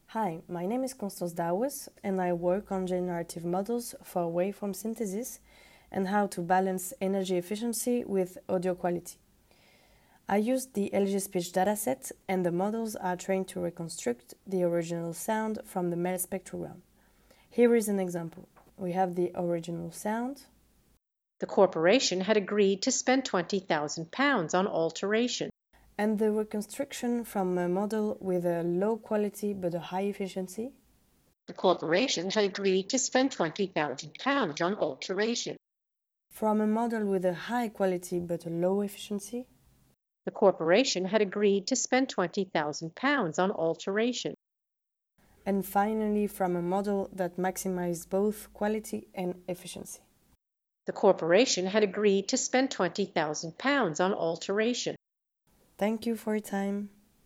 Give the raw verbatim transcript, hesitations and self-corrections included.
Hi, my name is Constance Douwes and I work on generative models for waveform synthesis and how to balance energy efficiency with audio quality. I used the L G Speech dataset and the models are trained to reconstruct the original sound from the male spectrogram. Here is an example. We have the original sound. The corporation had agreed to spend twenty thousand pounds on alteration. And the reconstruction from a model with a low quality but a high efficiency. The corporation had agreed to spend twenty thousand pounds on alteration. From a model with a high quality but a low efficiency. The corporation had agreed to spend twenty thousand pounds on alteration. And finally, from a model that maximized both quality and efficiency. The corporation had agreed to spend twenty thousand pounds on alteration. Thank you for your time.